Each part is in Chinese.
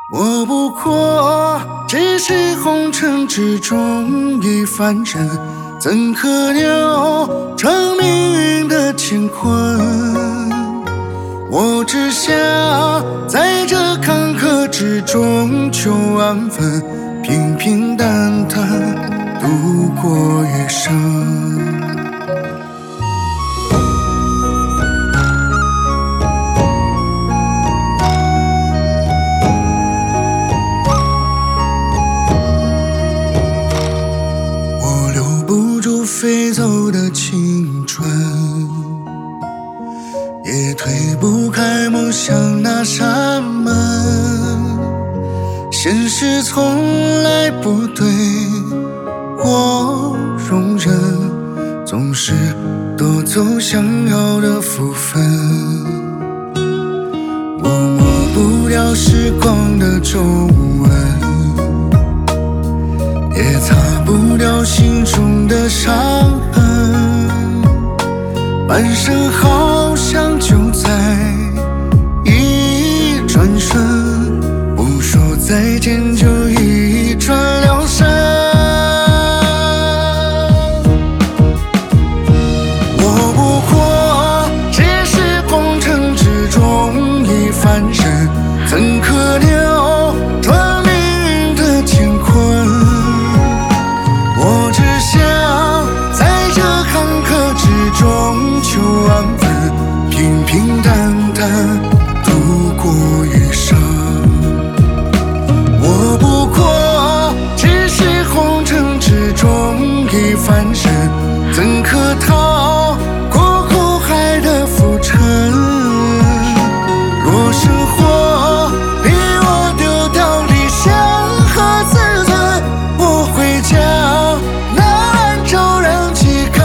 我不过只是红尘之中一凡人，怎可扭转命运的乾坤？我只想在这坎坷之中求安分，平平淡淡度过余生。飞走的青春，也推不开梦想那扇门。现实从来不对我容忍，总是夺走想要的福分。我抹不了时光的皱纹，也擦不掉心中的伤痕，半生好像就在一转瞬，不说再见就一转两身。我不过只是红尘之中一凡人，怎可扭转命运的乾坤？我只想在这坎坷之中求安分，平平淡淡度过余生。我不过只是红尘之中一凡人，怎可逃过苦海的浮沉？若生活逼我丢掉理想和自尊，我会将骤然几根。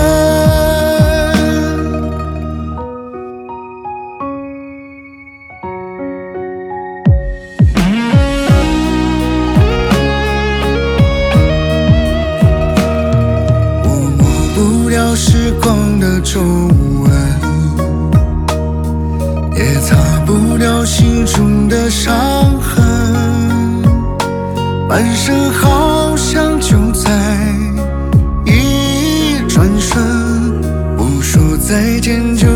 我抹不了时光的皱纹，也擦不掉心中的伤痕，半生好像就在转瞬，不说再见就